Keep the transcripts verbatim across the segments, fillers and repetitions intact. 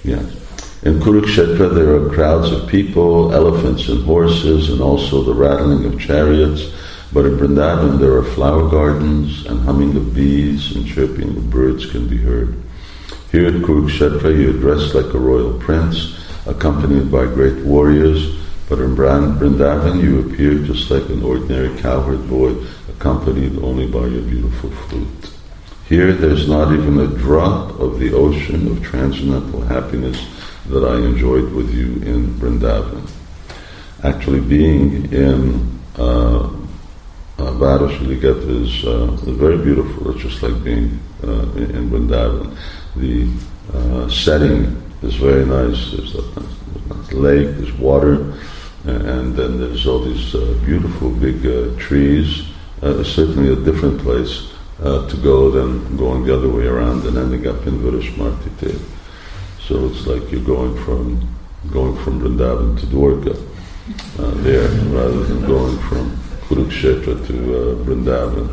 Yes. In Kurukshetra there are crowds of people, elephants and horses, and also the rattling of chariots. But in Vrindavan there are flower gardens, and humming of bees and chirping of birds can be heard. Here at Kurukshetra you are dressed like a royal prince, accompanied by great warriors, but in Vrindavan you appear just like an ordinary cowherd boy, accompanied only by your beautiful flute. Here there's not even a drop of the ocean of transcendental happiness that I enjoyed with you in Vrindavan. Actually, being in uh, uh, Varashaligata is, uh, is very beautiful. It's just like being uh, in, in Vrindavan. The uh, setting is very nice. There's a, there's a lake, there's water, and then there's all these uh, beautiful big uh, trees. Uh, it's certainly a different place uh, to go than going the other way around and ending up in Virashmarti Tirth. So it's like you're going from going from Vrindavan to Dwarka uh, there, rather than going from Kurukshetra to uh, Vrindavan.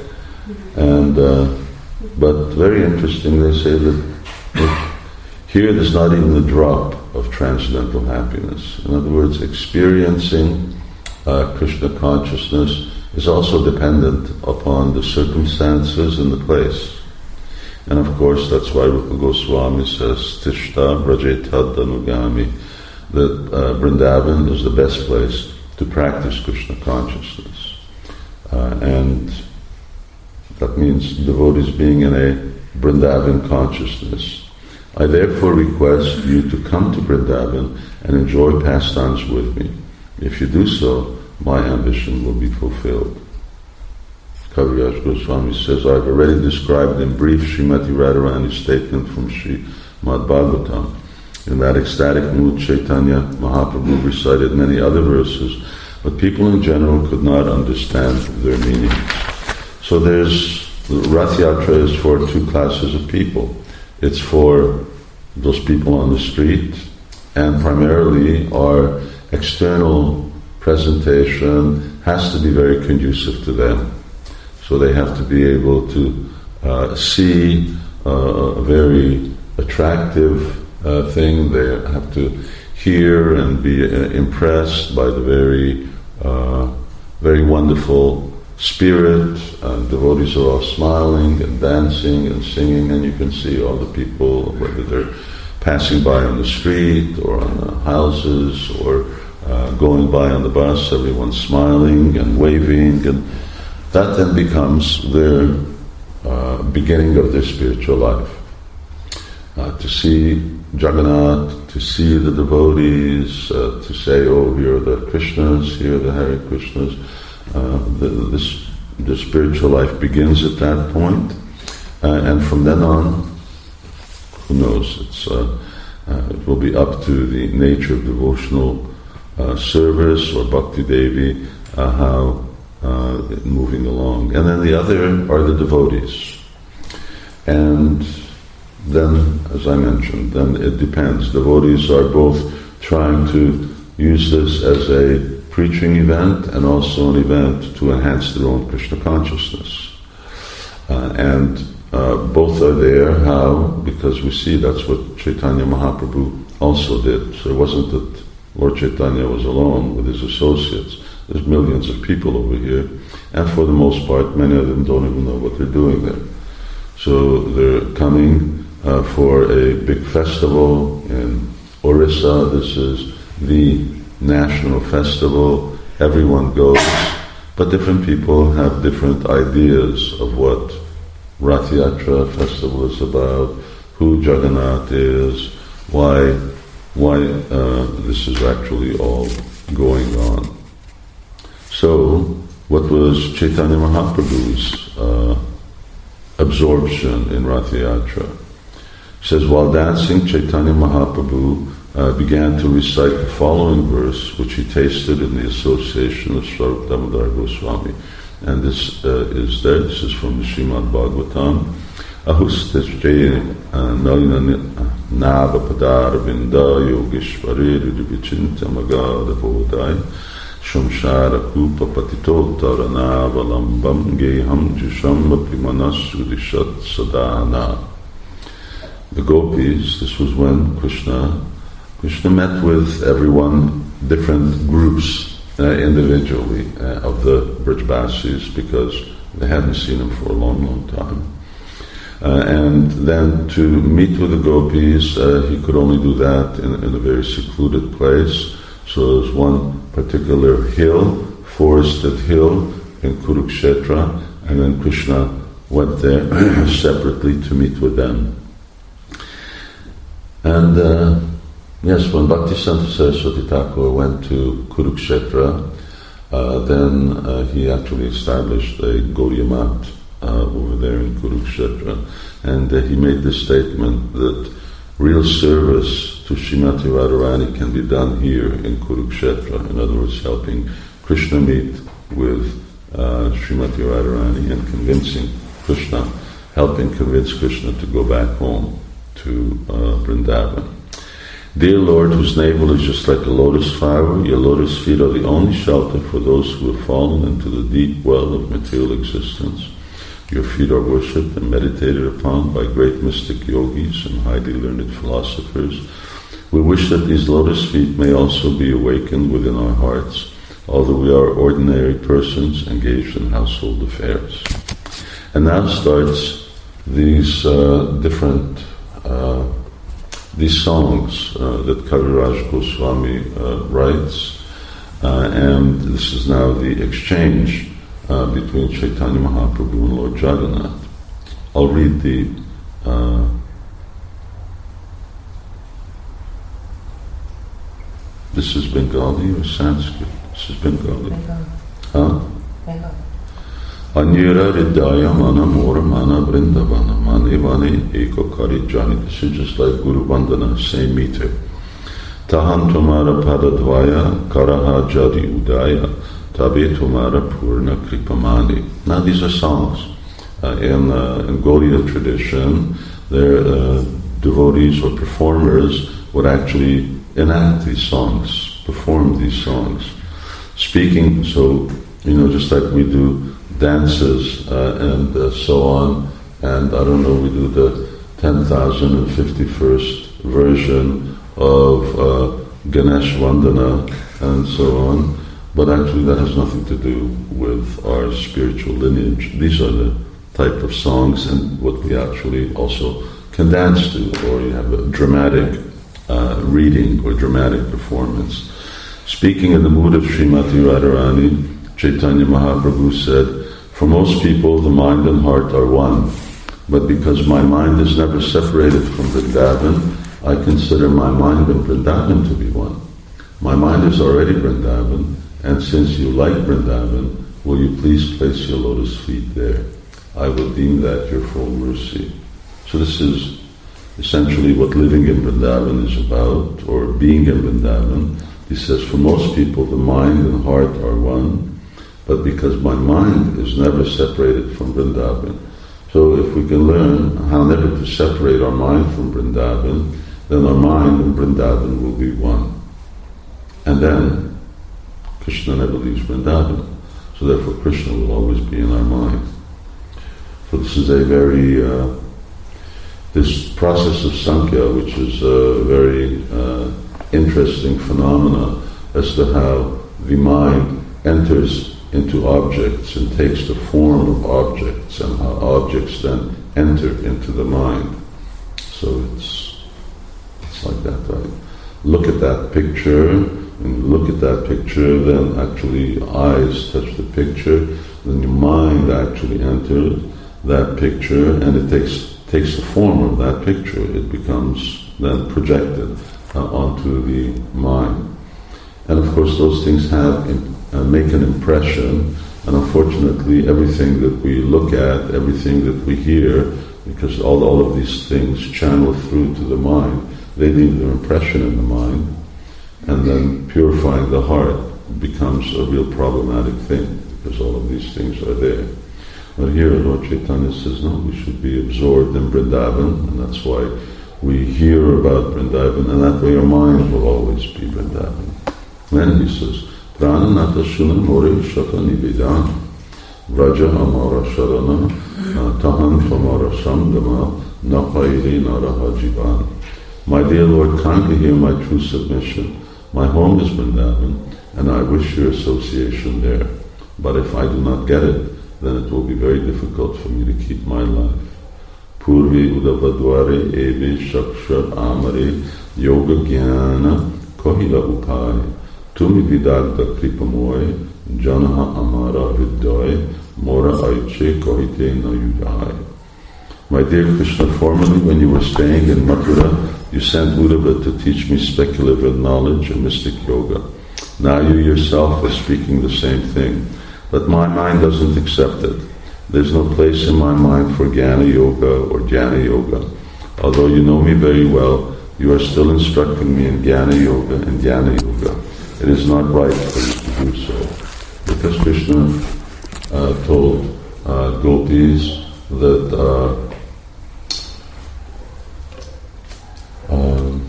And uh, but very interesting, they say that, that here there's not even a drop of transcendental happiness. In other words, experiencing uh, Krishna consciousness is also dependent upon the circumstances and the place. And of course, that's why Rupa Goswami says, Tishta Brajetad Anugami, that uh, Vrindavan is the best place to practice Krishna consciousness. Uh, and that means devotees being in a Vrindavan consciousness. I therefore request you to come to Vrindavan and enjoy pastimes with me. If you do so, my ambition will be fulfilled. Kaviraj Goswami says, I've already described in brief Srimati Radharani's statement from Srimad Bhagavatam. In that ecstatic mood, Chaitanya Mahaprabhu recited many other verses, but people in general could not understand their meanings. So there's, Rath Yatra is for two classes of people. It's for those people on the street, and primarily our external presentation has to be very conducive to them. So they have to be able to uh, see uh, a very attractive uh, thing. They have to hear and be uh, impressed by the very, uh, very wonderful spirit. Uh, devotees are all smiling and dancing and singing, and you can see all the people, whether they're passing by on the street or on the houses or uh, going by on the bus, everyone's smiling and waving, and that then becomes their uh, beginning of their spiritual life. Uh, to see Jagannath, to see the devotees, uh, to say, oh, here are the Krishnas, here are the Hare Krishnas. Uh, the, this, the spiritual life begins at that point, uh, and from then on, who knows? It's uh, uh, it will be up to the nature of devotional uh, service or Bhakti Devi uh, how. Uh, moving along. And then the other are the devotees. And then, as I mentioned, then it depends. Devotees are both trying to use this as a preaching event and also an event to enhance their own Krishna consciousness. Uh, and uh, both are there. How? Because we see that's what Chaitanya Mahaprabhu also did. So it wasn't that Lord Chaitanya was alone with his associates. There's millions of people over here, and for the most part, many of them don't even know what they're doing there. So they're coming uh, for a big festival in Orissa. This is the national festival. Everyone goes, but different people have different ideas of what Rath Yatra festival is about, who Jagannath is, why, why uh, this is actually all going on. So, what was Chaitanya Mahaprabhu's uh, absorption in Rath Yatra? He says, while dancing, Chaitanya Mahaprabhu uh, began to recite the following verse, which he tasted in the association of Swarup Damodar Goswami. And this uh, is there, this is from the Srimad Bhagavatam. Ahustasjaya nava padar vinda yogeshwari ridivichinta magada bodhai Shamshara Kupa Patito Taranava Lambam Geham Jisham Pimanas Udishat Sadhana. the gopis, this was when Krishna, Krishna met with everyone, different groups uh, individually uh, of the Brajbasis, because they hadn't seen him for a long, long time. Uh, and then to meet with the gopis, uh, he could only do that in, in a very secluded place. So there's one particular hill, forested hill in Kurukshetra, and then Krishna went there separately to meet with them. And uh, yes, when Bhaktisiddhanta Saraswati Thakur went to Kurukshetra, uh, then uh, he actually established a Gaudiya Math uh, over there in Kurukshetra, and uh, he made the statement that real service to Srimati Radharani can be done here in Kurukshetra. In other words, helping Krishna meet with uh, Srimati Radharani and convincing Krishna, helping convince Krishna to go back home to uh, Vrindavan. Dear Lord, whose navel is just like a lotus flower, your lotus feet are the only shelter for those who have fallen into the deep well of material existence. Your feet are worshipped and meditated upon by great mystic yogis and highly learned philosophers. We wish that these lotus feet may also be awakened within our hearts, although we are ordinary persons engaged in household affairs. And now starts these uh, different uh, these songs uh, that Kaviraj Goswami uh, writes, uh, and this is now the exchange uh, between Chaitanya Mahaprabhu and Lord Jagannath. I'll read the uh, this is Bengali or Sanskrit? This is Bengali. Huh? Bengali. Anyura Ridaya Mana Mora Mana Vrindavana Mani Vani Eko Kari Jani. This is just like Guru Vandana, same meter. Tahan Tumara Padadvaya Karaha Jadi Udaya Tabe Tumara Purna Kripamani. Now these are songs. Uh, in, uh, in Gaudiya tradition, their uh, devotees or performers would actually enact these songs, perform these songs. Speaking, so, you know, just like we do dances uh, and uh, so on, and I don't know, we do the ten thousand fifty-first version of uh, Ganesh Vandana and so on, but actually that has nothing to do with our spiritual lineage. These are the type of songs and what we actually also can dance to, or you have a dramatic uh, reading or dramatic performance. Speaking in the mood of Srimati Radharani, Chaitanya Mahaprabhu said, for most people, the mind and heart are one. But because my mind is never separated from Vrindavan, I consider my mind and Vrindavan to be one. My mind is already Vrindavan, and since you like Vrindavan, will you please place your lotus feet there? I will deem that your full mercy. So this is essentially what living in Vrindavan is about, or being in Vrindavan. He says, for most people, the mind and heart are one. But because my mind is never separated from Vrindavan. So if we can learn how never to separate our mind from Vrindavan, then our mind and Vrindavan will be one. And then Krishna never leaves Vrindavan. So therefore Krishna will always be in our mind. So this is a very, uh, this process of Sankhya, which is a very uh, interesting phenomena as to how the mind enters into objects and takes the form of objects, and how objects then enter into the mind. So it's it's like that, right? Look at that picture, and look at that picture, then actually eyes touch the picture, then your mind actually enters that picture, and it takes takes the form of that picture. It becomes then projected uh, onto the mind. And of course those things have uh, make an impression, and unfortunately everything that we look at, everything that we hear, because all, all of these things channel through to the mind, they leave their impression in the mind, and then purifying the heart becomes a real problematic thing, because all of these things are there. But here Lord Chaitanya says, no, we should be absorbed in Vrindavan, and that's why we hear about Vrindavan, and that way our mind will always be Vrindavan. Then he says, Prananata Shuna More Shata Nivedan Vraja Amara Sharana Tahan Tamara Sangama na pairi na raha jivan. My dear Lord, kindly hear my true submission. My home is Vrindavan, and I wish your association there. But if I do not get it, then it will be very difficult for me to keep my life. Purvi udavadware evi shakshar amare yoga jnana kohila upai. Tumi vidagda kripamoy janaha amara vidyoy mora aiche kohite na yujai. My dear Krishna, formerly when you were staying in Mathura, you sent Uddhava to teach me speculative knowledge and mystic yoga. Now you yourself are speaking the same thing, but my mind doesn't accept it. There's no place in my mind for Jnana Yoga or Jnana Yoga. Although you know me very well, you are still instructing me in Jnana Yoga and Jnana Yoga. It is not right for you to do so. Because Krishna uh, told uh, gopis that uh, um,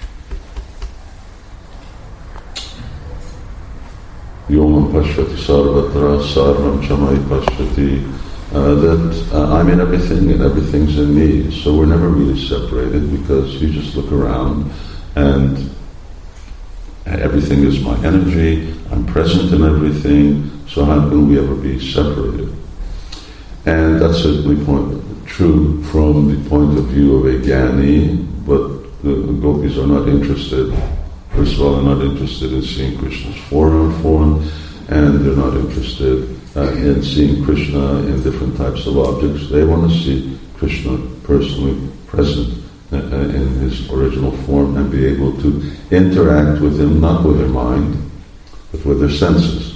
Yomam Pashyati Sarvatra Sarvam Chamai Pashyati, uh, that uh, I'm in everything and everything's in me. So we're never really separated, because you just look around and everything is my energy, I'm present in everything, so how can we ever be separated? And that's certainly point, true from the point of view of a Jnani, but the, the gopis are not interested. First of all, they're not interested in seeing Krishna's form, form and they're not interested uh, in seeing Krishna in different types of objects. They want to see Krishna personally present uh, in his original form and be able to interact with him, not with their mind, but with their senses.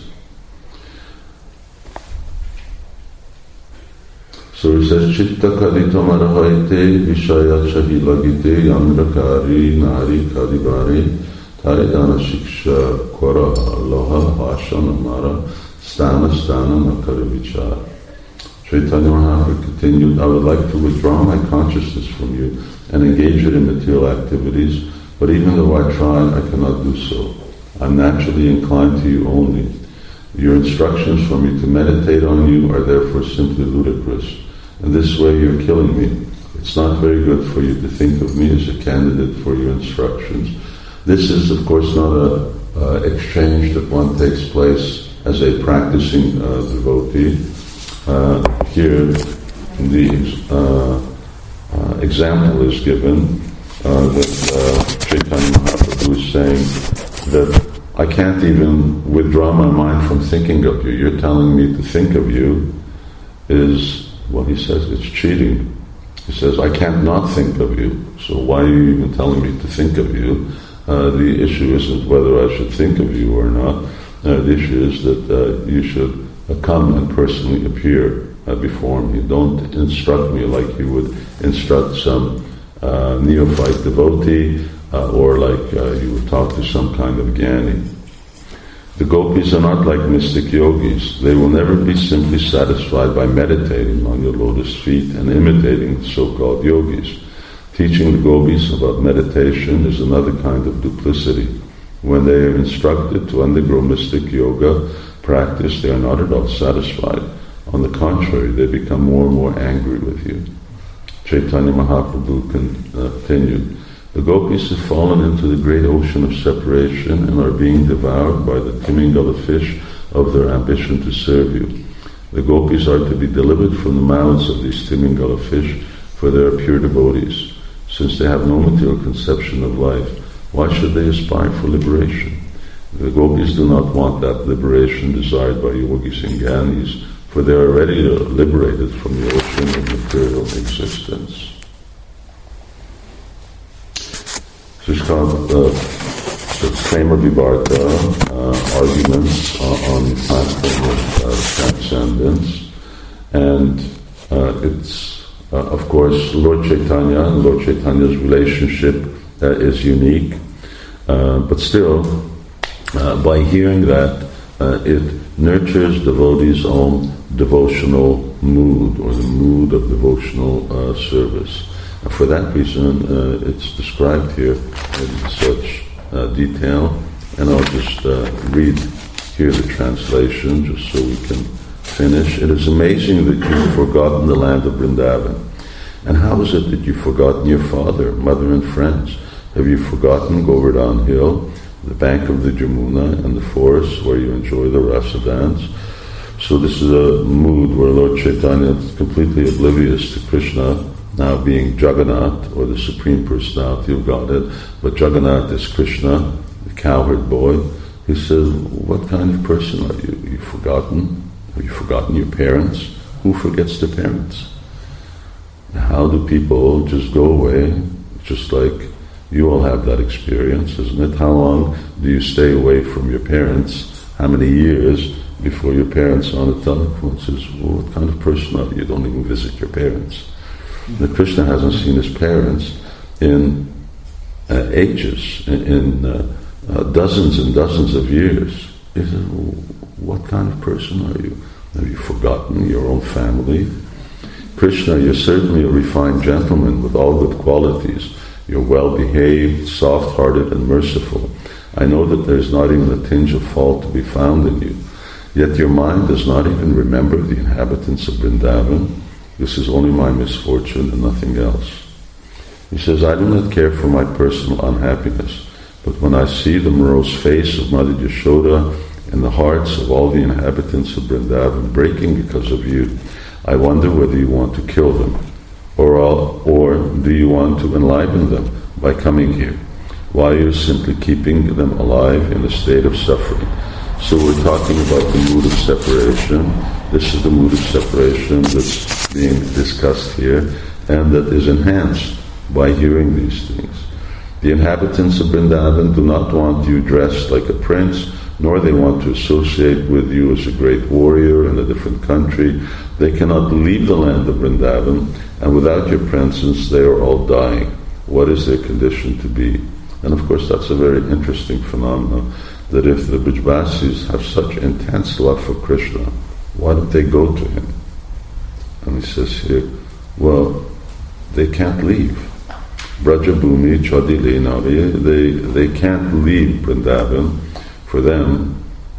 So he says, Chitta kadita marahaite vishaya chahilagite yamrakari nari kadibari taridana shiksha kwara loha hashana mara stana stana nakara vichar. Chaitanya Mahaprabhu continued, I would like to withdraw my consciousness from you and engage it in material activities, but even though I try, I cannot do so. I'm naturally inclined to you only. Your instructions for me to meditate on you are therefore simply ludicrous. In this way you're killing me. It's not very good for you to think of me as a candidate for your instructions. This is, of course, not a uh, exchange that one takes place as a practicing uh, devotee. Uh, here, the uh, uh, example is given uh, that uh, Chaitanya Mahaprabhu is saying that I can't even withdraw my mind from thinking of you. You're telling me to think of you is, well, he says it's cheating. He says, I can't not think of you, so why are you even telling me to think of you? Uh, the issue isn't whether I should think of you or not. Uh, the issue is that uh, you should uh, come and personally appear uh, before me. Don't instruct me like you would instruct some uh, neophyte devotee, uh, or like uh, you would talk to some kind of jnani. The gopis are not like mystic yogis. They will never be simply satisfied by meditating on your lotus feet and imitating the so-called yogis. Teaching the gopis about meditation is another kind of duplicity. When they are instructed to undergo mystic yoga practice, they are not at all satisfied. On the contrary, they become more and more angry with you. Chaitanya Mahaprabhu continued, the gopis have fallen into the great ocean of separation and are being devoured by the Timingala fish of their ambition to serve you. The gopis are to be delivered from the mouths of these Timingala fish, for they are pure devotees. Since they have no material conception of life, why should they aspire for liberation? The gopis do not want that liberation desired by yogis and jnanis, for they are already liberated from the ocean of material existence. This is called uh, Prema Vivarta, uh, arguments uh, on the platform of uh, transcendence, and uh, it's, uh, of course, Lord Chaitanya, and Lord Chaitanya's relationship uh, is unique, uh, but still, uh, by hearing that, uh, it nurtures devotees' own devotional mood, or the mood of devotional uh, service. For that reason, uh, it's described here in such uh, detail, and I'll just uh, read here the translation, just so we can finish. It is amazing that you have forgotten the land of Vrindavan. And how is it that you've forgotten your father, mother, and friends? Have you forgotten Govardhan Hill, the bank of the Jamuna, and the forest where you enjoy the rasa dance? So this is a mood where Lord Chaitanya is completely oblivious to Krishna now being Jagannath, or the Supreme Personality of Godhead, but Jagannath is Krishna, the cowherd boy. He says, what kind of person are you? You've forgotten? Have you forgotten your parents? Who forgets their parents? How do people just go away? Just like you all have that experience, isn't it? How long do you stay away from your parents? How many years before your parents are on the telephone says, well, what kind of person are you? You don't even visit your parents. The Krishna hasn't seen his parents in uh, ages, in, in uh, uh, dozens and dozens of years. He says, well, what kind of person are you? Have you forgotten your own family? Krishna, you're certainly a refined gentleman with all good qualities. You're well-behaved, soft-hearted, and merciful. I know that there's not even a tinge of fault to be found in you. Yet your mind does not even remember the inhabitants of Vrindavan. This is only my misfortune and nothing else. He says, I do not care for my personal unhappiness, but when I see the morose face of Mother Yashoda and the hearts of all the inhabitants of Vrindavan breaking because of you, I wonder whether you want to kill them, or, or do you want to enliven them by coming here, while you're simply keeping them alive in a state of suffering. So we're talking about the mood of separation. This is the mood of separation that's being discussed here, and that is enhanced by hearing these things. The inhabitants of Vrindavan do not want you dressed like a prince, nor they want to associate with you as a great warrior in a different country. They cannot leave the land of Vrindavan, and without your presence they are all dying. What is their condition to be? And of course that's a very interesting phenomenon, that if the Brajvasis have such intense love for Krishna, why don't they go to him? And he says here, well, they can't leave. Brajabhumi, Chaudhili, they, they can't leave Vrindavan for them,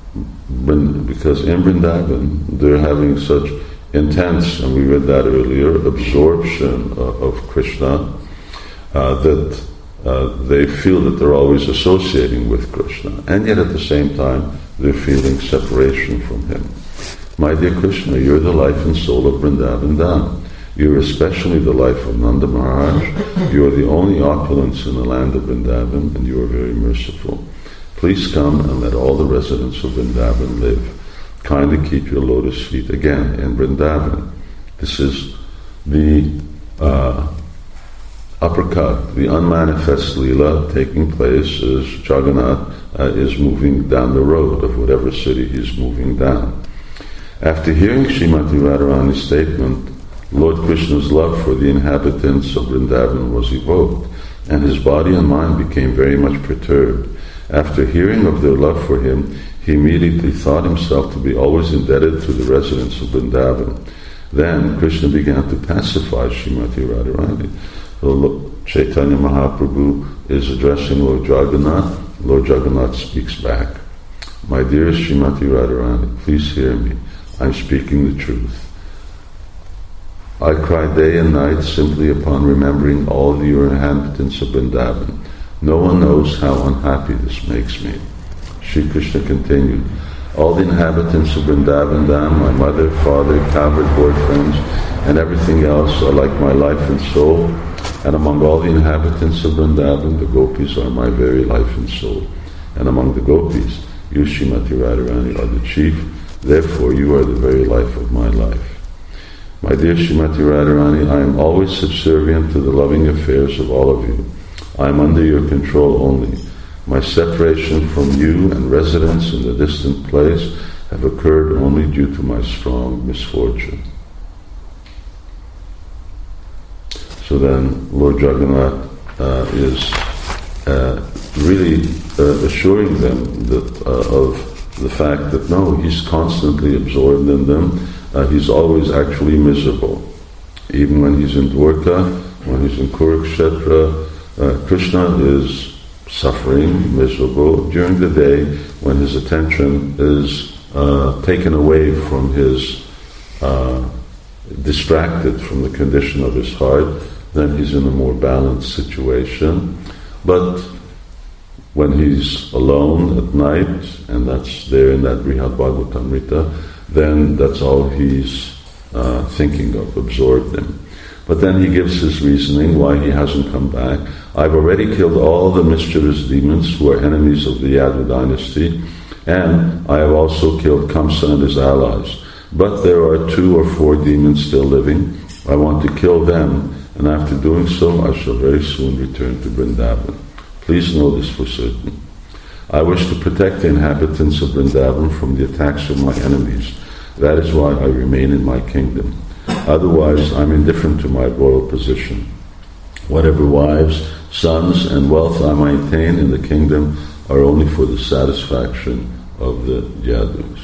because in Vrindavan they're having such intense, and we read that earlier, absorption of, of Krishna, uh, that uh, they feel that they're always associating with Krishna, and yet at the same time they're feeling separation from him. My dear Krishna, you're the life and soul of Vrindavan Dham. You're especially the life of Nanda Maharaj. You are the only opulence in the land of Vrindavan, and you are very merciful. Please come and let all the residents of Vrindavan live. Kindly keep your lotus feet again in Vrindavan. This is the uh, uppercut, the unmanifest Leela taking place as Jagannath uh, is moving down the road of whatever city he's moving down. After hearing Srimati Radharani's statement, Lord Krishna's love for the inhabitants of Vrindavan was evoked, and his body and mind became very much perturbed. After hearing of their love for him, he immediately thought himself to be always indebted to the residents of Vrindavan. Then Krishna began to pacify Srimati Radharani. So Chaitanya Mahaprabhu is addressing Lord Jagannath. Lord Jagannath speaks back. My dearest Srimati Radharani, please hear me. I'm speaking the truth. I cry day and night simply upon remembering all the inhabitants of Vrindavan. No one knows how unhappy this makes me. Sri Krishna continued, all the inhabitants of Vrindavan Dham, my mother, father, cowherd boyfriends, and everything else are like my life and soul, and among all the inhabitants of Vrindavan, the gopis are my very life and soul. And among the gopis, you, Srimati Radharani, are the chief, therefore you are the very life of my life. My dear Srimati Radharani, I am always subservient to the loving affairs of all of you. I am under your control only. My separation from you and residence in a distant place have occurred only due to my strong misfortune. So then Lord Jagannath uh, is uh, really uh, assuring them that uh, of the fact that no, he's constantly absorbed in them. Uh, he's always actually miserable. Even when he's in Dwarka, when he's in Kurukshetra, uh, Krishna is suffering, miserable during the day when his attention is uh, taken away from his uh, distracted from the condition of his heart, then he's in a more balanced situation. But when he's alone at night, and that's there in that Brihad Bhagavatamrita, then that's all he's uh, thinking of, absorbed in. But then he gives his reasoning why he hasn't come back. I've already killed all the mischievous demons who are enemies of the Yadu dynasty, and I have also killed Kamsa and his allies. But there are two or four demons still living. I want to kill them, and after doing so, I shall very soon return to Vrindavan. Please know this for certain. I wish to protect the inhabitants of Vrindavan from the attacks of my enemies. That is why I remain in my kingdom. Otherwise, I'm indifferent to my royal position. Whatever wives, sons, and wealth I maintain in the kingdom are only for the satisfaction of the Yadus.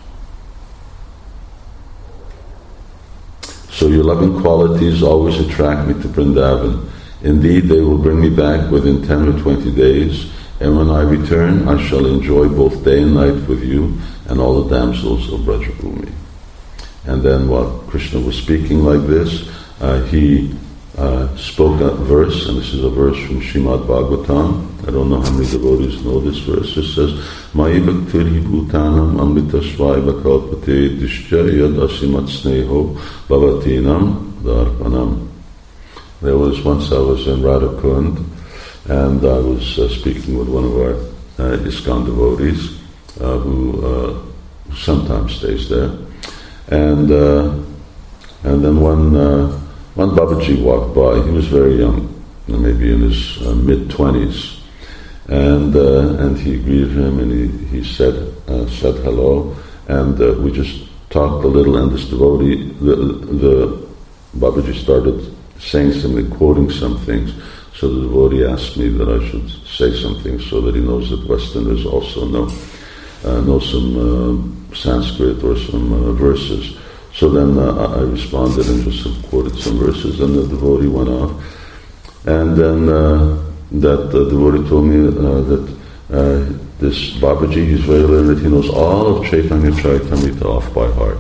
So your loving qualities always attract me to Vrindavan. Indeed, they will bring me back within ten or twenty days, and when I return, I shall enjoy both day and night with you and all the damsels of Brajabhumi. And then while Krishna was speaking like this, uh, he uh, spoke a verse, and this is a verse from Srimad Bhagavatam. I don't know how many devotees know this verse. It says, Mai bhaktirhi bhutanam amritasvai kalpate dishya yad asimat sneho bhavatinam darpanam. There was once I was in Radhakund, and I was uh, speaking with one of our uh, ISKCON devotees uh, who uh, sometimes stays there. And uh, and then one uh, one Babaji walked by. He was very young, maybe in his uh, mid twenties, and uh, and he greeted him, and he he said uh, said hello, and uh, we just talked a little. And this devotee, the the Babaji started saying something, quoting some things. So the devotee asked me that I should say something so that he knows that Westerners also know uh, know some uh, Sanskrit or some uh, verses. So then uh, I responded and just quoted some verses, and the devotee went off. And then uh, that uh, devotee told me uh, that uh, this Babaji, he's very learned, he knows all of Chaitanya Charitamrita off by heart.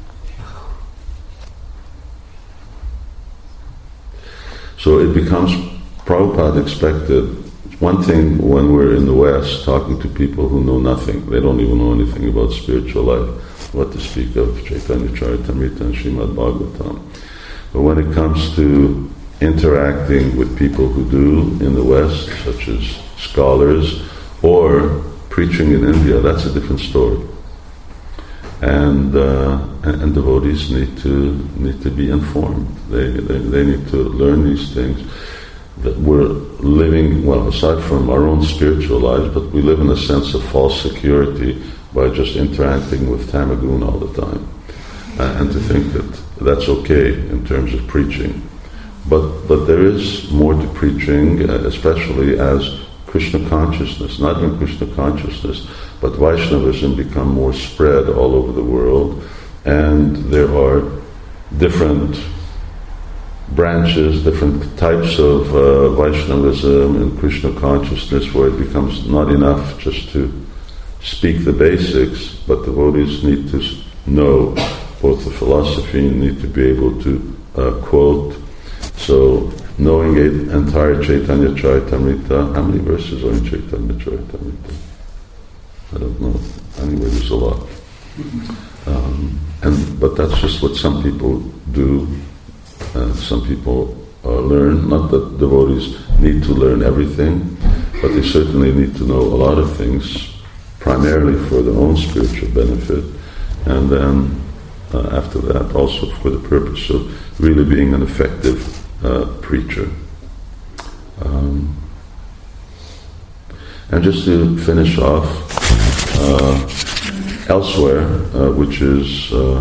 So it becomes, Prabhupada expected, one thing when we're in the West talking to people who know nothing, they don't even know anything about spiritual life, what to speak of Chaitanya Charitamrita and Srimad Bhagavatam. But when it comes to interacting with people who do in the West, such as scholars, or preaching in India, that's a different story. And, uh, and and devotees need to need to be informed. They, they they need to learn these things. That we're living, well, aside from our own spiritual lives, but we live in a sense of false security by just interacting with Tamagun all the time, uh, and to think that that's okay in terms of preaching. But but there is more to preaching, uh, especially as Krishna consciousness, not even Krishna consciousness, but Vaishnavism become more spread all over the world, and there are different branches, different types of uh, Vaishnavism and Krishna consciousness, where it becomes not enough just to speak the basics, but devotees need to know both the philosophy and need to be able to uh, quote. So, knowing an entire Chaitanya Charitamrita, how many verses are in Chaitanya Charitamrita? I don't know. Anyway, there's a lot. Um, and but that's just what some people do. Uh, some people uh, learn. Not that devotees need to learn everything, but they certainly need to know a lot of things, primarily for their own spiritual benefit, and then uh, after that also for the purpose of really being an effective uh, preacher. Um, and just to finish off, uh, elsewhere, uh, which is uh,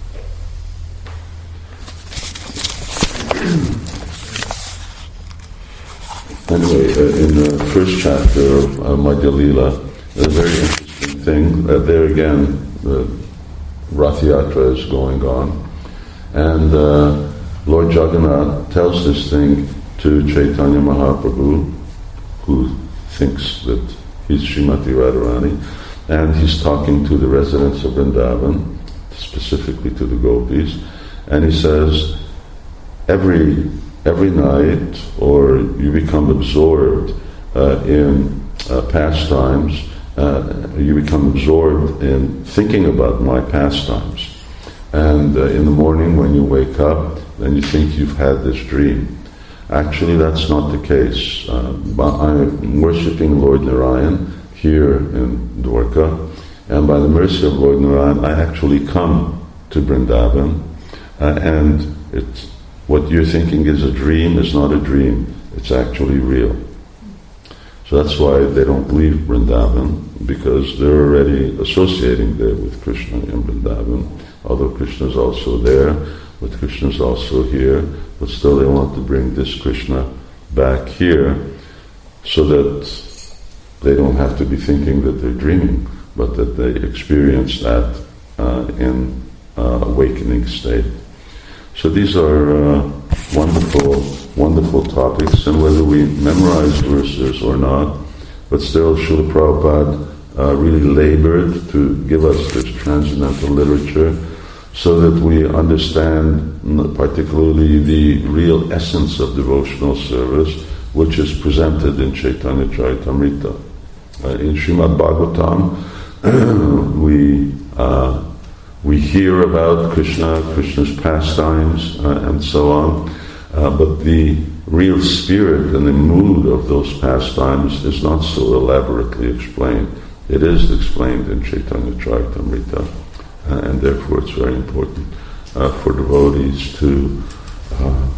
anyway, uh, in the first chapter of uh, Madhya Lila, a very interesting thing. Uh, there again, the Rath Yatra is going on, and uh, Lord Jagannath tells this thing to Chaitanya Mahaprabhu, who thinks that he's Srimati Radharani, and he's talking to the residents of Vrindavan, specifically to the gopis, And he says, every every night, or you become absorbed uh, in uh, pastimes, uh, you become absorbed in thinking about my pastimes. And uh, in the morning when you wake up, then you think you've had this dream. Actually, that's not the case. Uh, I'm worshipping Lord Narayan here in Dwarka, and by the mercy of Lord Narayan, I actually come to Vrindavan, uh, and it's, what you're thinking is a dream is not a dream, it's actually real. So that's why they don't leave Vrindavan, because they're already associating there with Krishna in Vrindavan, although Krishna is also there, but Krishna is also here, but still they want to bring this Krishna back here so that they don't have to be thinking that they're dreaming, but that they experience that uh, in uh, awakening state. So these are uh, wonderful, wonderful topics, and whether we memorize verses or not, but still Srila Prabhupada uh, really labored to give us this transcendental literature so that we understand particularly the real essence of devotional service, which is presented in Chaitanya Charitamrita. Uh, in Srimad Bhagavatam, we uh, we hear about Krishna, Krishna's pastimes, uh, and so on, uh, but the real spirit and the mood of those pastimes is not so elaborately explained. It is explained in Chaitanya Charitamrita, uh, and therefore it's very important uh, for devotees to uh,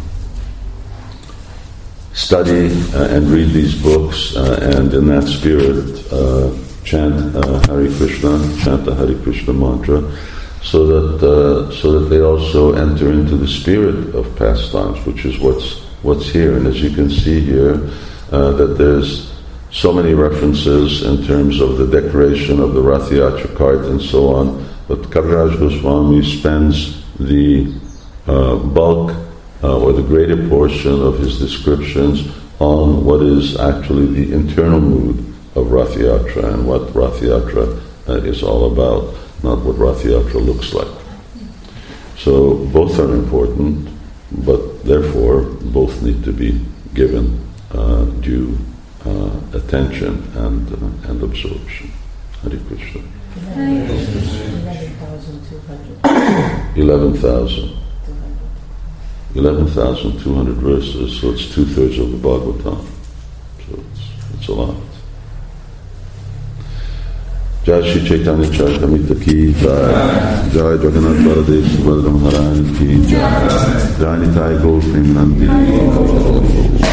study uh, and read these books, uh, and in that spirit uh, chant uh, Hare Krishna, chant the Hare Krishna mantra, so that uh, so that they also enter into the spirit of pastimes, which is what's what's here. And as you can see here, uh, that there's so many references in terms of the decoration of the Rath Yatra cart and so on. But Kaviraj Goswami spends the uh, bulk uh, or the greater portion of his descriptions on what is actually the internal mood of Rath Yatra and what Rath Yatra uh, is all about, not what Rath Yatra looks like. So both are important, but therefore both need to be given uh, due uh, attention and uh, and absorption. Hare Krishna. eleven thousand two hundred. Eleven thousand. Eleven thousand two hundred verses, so it's two-thirds of the Bhagavatam. So it's, it's a lot. Jai Shri Chaitanya Charitamrita ki jai, Jai Jagannath Baladev Subhadra Maharaj ki jai, Jai Nitai Gaur Premanandi.